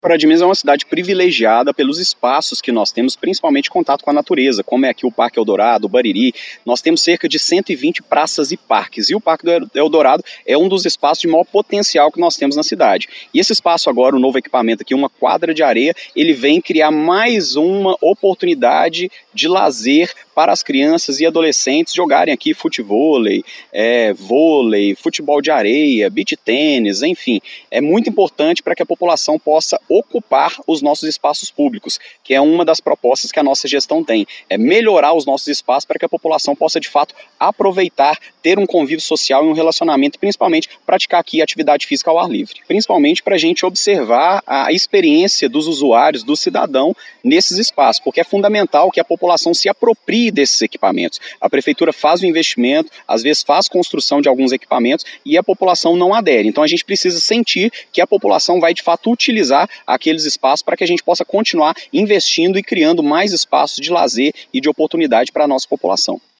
Pará de Minas é uma cidade privilegiada pelos espaços que nós temos, principalmente contato com a natureza, como é aqui o Parque Eldorado, o Bariri. Nós temos cerca de 120 praças e parques, e o Parque do Eldorado é um dos espaços de maior potencial que nós temos na cidade. E esse espaço agora, o novo equipamento aqui, uma quadra de areia, ele vem criar mais uma oportunidade de lazer para as crianças e adolescentes jogarem aqui futevôlei, vôlei, futebol de areia, beach tênis, enfim. É muito importante para que a população possa ocupar os nossos espaços públicos, que é uma das propostas que a nossa gestão tem, é melhorar os nossos espaços para que a população possa de fato aproveitar, ter um convívio social e um relacionamento, principalmente praticar aqui atividade física ao ar livre, principalmente para a gente observar a experiência dos usuários, do cidadão nesses espaços, porque é fundamental que a população se aproprie desses equipamentos. A prefeitura faz o investimento, às vezes faz construção de alguns equipamentos e a população não adere, então a gente precisa sentir que a população vai de fato utilizar aqueles espaços para que a gente possa continuar investindo e criando mais espaços de lazer e de oportunidade para a nossa população.